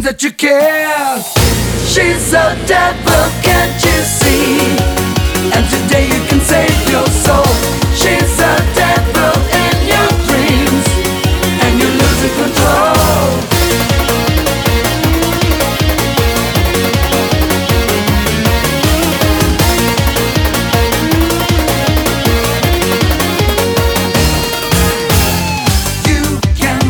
that you care. She's a devil, can't you see?